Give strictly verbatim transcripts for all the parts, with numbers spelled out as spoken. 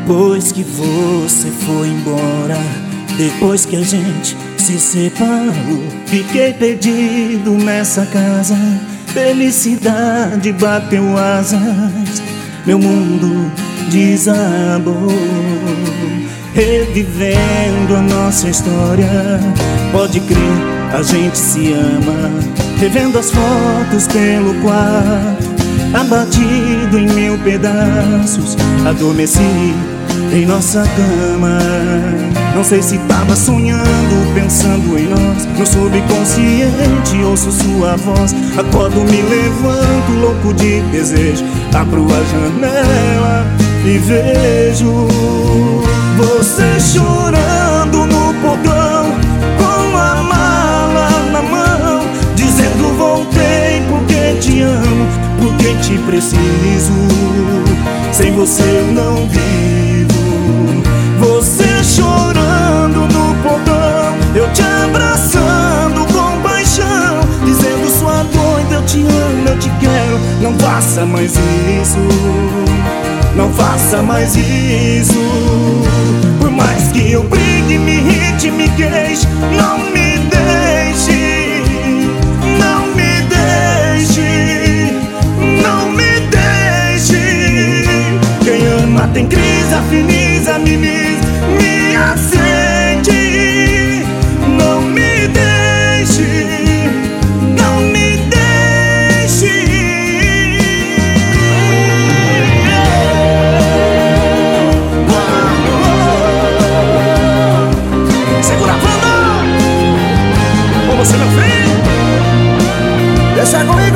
Depois que você foi embora, depois que a gente se separou, fiquei perdido nessa casa. Felicidade bateu asas, meu mundo desabou. Revivendo a nossa história, pode crer, a gente se ama. Revendo as fotos pelo quarto, abatido em mil pedaços, adormeci em nossa cama. Não sei se tava sonhando, pensando em nós. No subconsciente ouço sua voz. Acordo, me levanto, louco de desejo. Abro a janela e vejo você chorando no portão, com a mala na mão, dizendo voltei porque te amo, porque te preciso. Sem você eu não vivo. Você chorando no portão, eu te abraçando com paixão, dizendo sua doida, eu te amo, eu te quero. Não faça mais isso, não faça mais isso. Por mais que eu brigue, me irrite, me queixe, não me deixe, não me deixe, não me deixe. Quem ama tem crise, afiniza, mimiza, me aceite. Não me deixe, não me deixe. Segura a banda, com você, meu filho. Deixa comigo.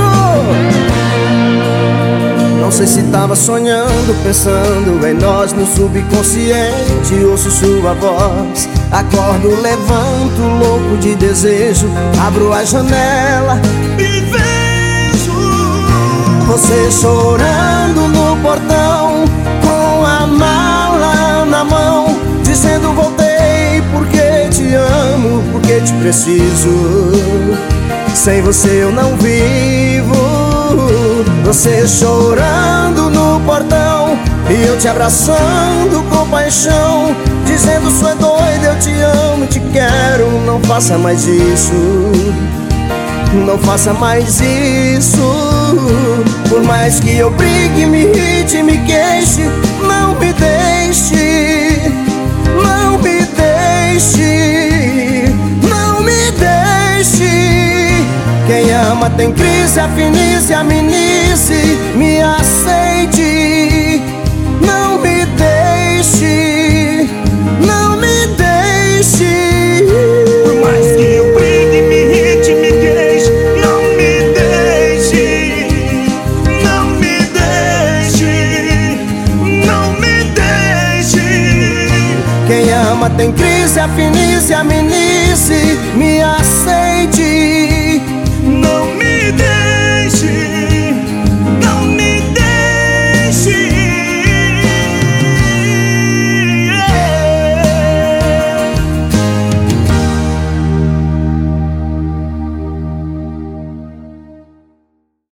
Não sei se tava sonhando, pensando em nós. No subconsciente ouço sua voz. Acordo, levanto, louco de desejo. Abro a janela E vejo você chorando no portão, com a mala na mão, dizendo voltei porque te amo, porque te preciso. Sem você eu não vivo. Você chorando no portão e eu te abraçando com paixão, dizendo sua doida, eu te amo, te quero. Não faça mais isso, não faça mais isso. Por mais que eu brigue, me irrite, me queixe, não me deixe, não me deixe, não me deixe. Quem ama tem crise, afinice, aminice, me aceite. Não me deixe, não me deixe. Por mais que eu brigue, me irrite, me queixe, não me deixe, não me deixe, não me deixe. Quem ama tem crise, afinice, aminice, me aceite.